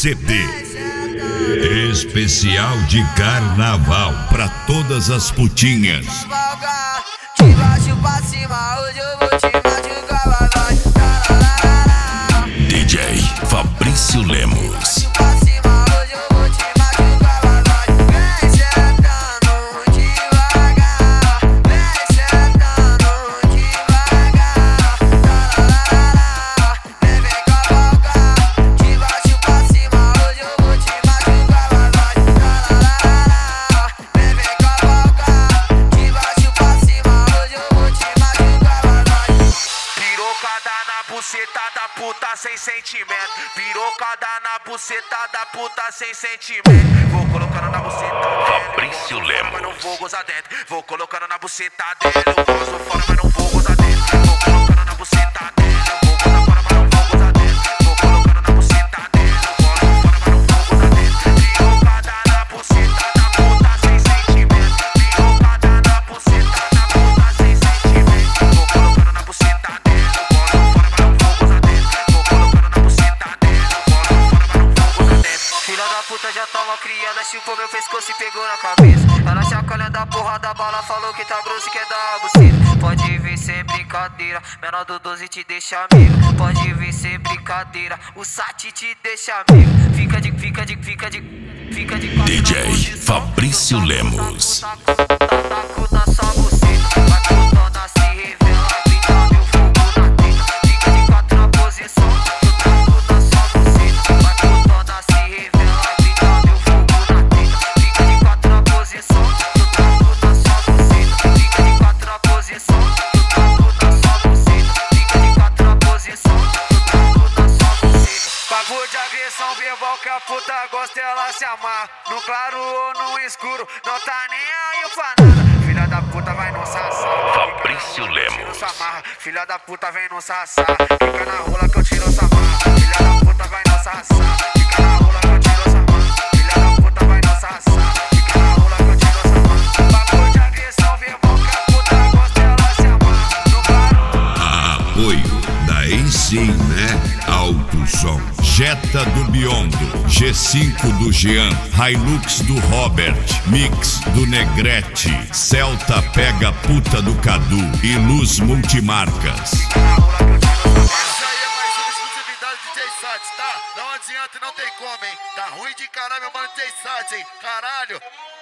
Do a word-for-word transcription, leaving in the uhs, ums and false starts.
C D. Especial de carnaval pra todas as putinhas. De baixo pra cima, hoje eu vou te machucar, vai, vai. D J Fabrício Lemos. Buceta da puta sem sentimento, pirocada na buceta da puta sem sentimento. Vou colocando na buceta dela, Fabrício Lemos. mas não vou gozar dentro. Vou colocando na buceta dela, eu gozo fora, mas não vou gozar dentro. Vou colocando na buceta dela, eu vou gozar fora, mas não vou gozar dentro. Vou colocando na buceta dela, eu gozo fora, mas não vou gozar dentro. Pirocada na buceta da puta sem sentimento, pirocada na buceta da puta sem sentimento. Vou colocando na buceta dela, eu gozo fora, mas não vou gozar dentro. Vou colocando na buceta dela, eu gozo fora, mas não vou gozar dentro. Filha da puta já toma criada, chupou meu pescoço e pegou na cabeça. Ela chacoalhando a porra da bala, falou que tá grosso e quer dar a buceta. Pode vir sem brincadeira, menor do doze te deixa amigo. Pode vir sem brincadeira, o Sati te deixa amigo. Fica de, fica de, fica de, fica de D J Fabrício Lemos. Taco na sua buceta, vai putona se revela, grita meu fogo na teta. Fica de quatro na posição, eu taco na sua buceta. Vai putona se revela, grita meu fogo na teta. Fica de quatro na posição, eu taco na sua buceta. Fica de quatro na posição, eu taco na sua buceta. Fica de quatro na posição, eu taco na sua buceta. Papo de agressão verbal que a puta gosta, ela se amarra. No claro ou no escuro, não tá nem aí pra nada. Filha da puta vai no sassá, Fabrício Lemos. filha da puta vem no sassá, fica na rola que eu tiro essa marra. Filha da puta vai no sassá, fica na rola que eu tiro essa marra. Filha da puta vai no sassá, fica na rola que eu tiro essa marra. Papo de agressão verbal que a puta gosta, ela se amarra. No claro. Apoio da Ensine Alto Som, Jetta do Biondo, G cinco do Jean, Hilux do Robert, Mix do Negrete, Celta pega puta do Cadu e Luz Multimarcas. Isso aí é mais uma exclusividade D J Sati, tá? Não adianta e não tem como, hein? Tá ruim de caralho, meu mano D J Sati, hein? Caralho!